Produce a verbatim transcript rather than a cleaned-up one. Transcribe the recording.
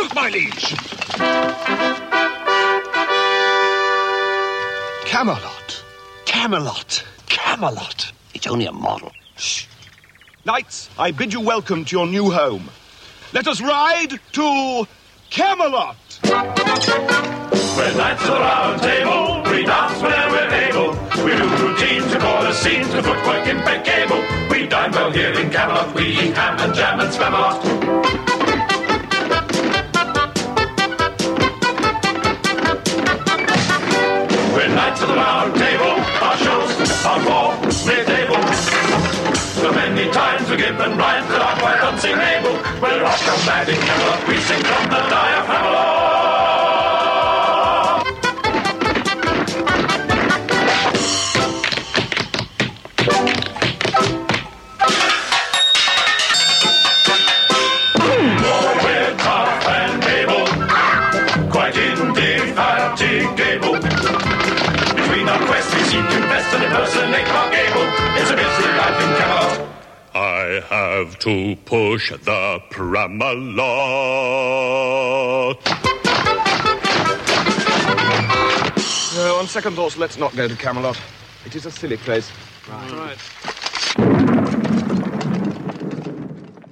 my liege. Camelot. Camelot. Camelot. It's only a model. Shh. Knights, I bid you welcome to your new home. Let us ride to Camelot. We're knights of the round table. We dance whenever we're able. We do routines, we call the scenes, the footwork impeccable. We dine well here in Camelot. We eat ham and jam and spam a lot. We're knights of the round table. Our shows are more mid-table. So many times we're given rhymes that are quite unsingable. We're off from mad in Camelot. We sing from the diaphragm. I have to push the Pramalot. Uh, on second thoughts, let's not go to Camelot. It is a silly place. Right. Right.